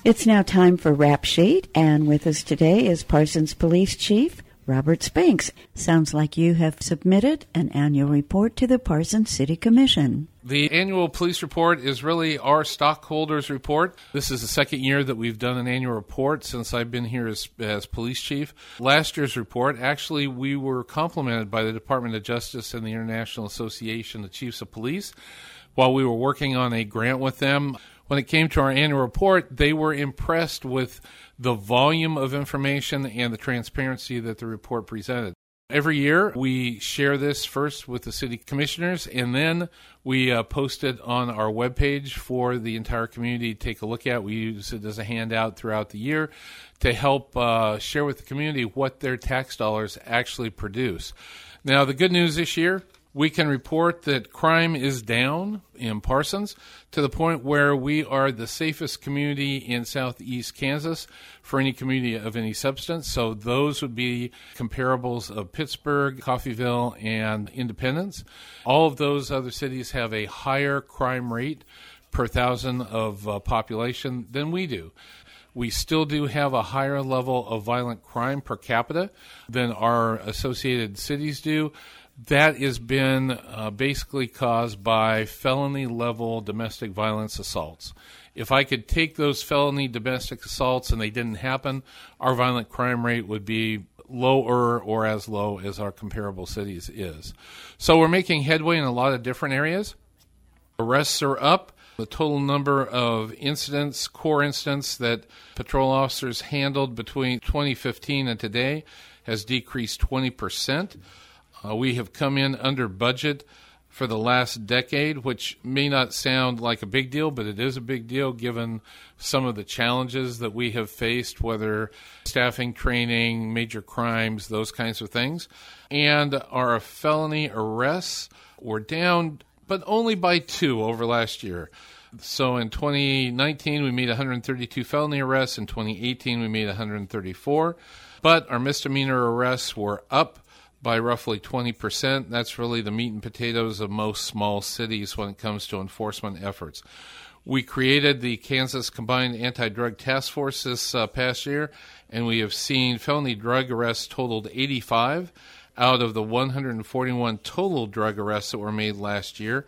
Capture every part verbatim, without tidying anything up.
It's now time for Rap Sheet, and with us today is Parsons Police Chief Robert Spinks. Sounds like you have submitted an annual report to the Parsons City Commission. The annual police report is really our stockholders' report. This is the second year that we've done an annual report since I've been here as, as police chief. Last year's report, actually, we were complimented by the Department of Justice and the International Association of Chiefs of Police while we were working on a grant with them. When it came to our annual report, they were impressed with the volume of information and the transparency that the report presented. Every year, we share this first with the city commissioners, and then we uh, post it on our webpage for the entire community to take a look at. We use it as a handout throughout the year to help uh, share with the community what their tax dollars actually produce. Now, the good news this year, we can report that crime is down in Parsons to the point where we are the safest community in southeast Kansas for any community of any substance. So those would be comparables of Pittsburgh, Coffeyville, and Independence. All of those other cities have a higher crime rate per thousand of uh, population than we do. We still do have a higher level of violent crime per capita than our associated cities do. That has been uh, basically caused by felony-level domestic violence assaults. If I could take those felony domestic assaults and they didn't happen, our violent crime rate would be lower or as low as our comparable cities is. So we're making headway in a lot of different areas. Arrests are up. The total number of incidents, core incidents that patrol officers handled between twenty fifteen and today has decreased twenty percent. Uh, we have come in under budget for the last decade, which may not sound like a big deal, but it is a big deal given some of the challenges that we have faced, whether staffing, training, major crimes, those kinds of things. And our felony arrests were down, but only by two over last year. So in twenty nineteen, we made one hundred thirty-two felony arrests. In twenty eighteen, we made one hundred thirty-four. But our misdemeanor arrests were up by roughly twenty percent. That's really the meat and potatoes of most small cities when it comes to enforcement efforts. We created the Kansas Combined Anti-Drug Task Force this uh, past year, and we have seen felony drug arrests totaled eighty-five out of the one hundred forty-one total drug arrests that were made last year.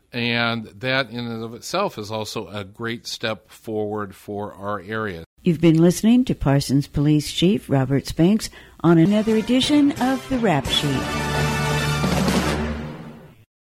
And that in and of itself is also a great step forward for our area. You've been listening to Parsons Police Chief Robert Spinks on another edition of the Rap Sheet.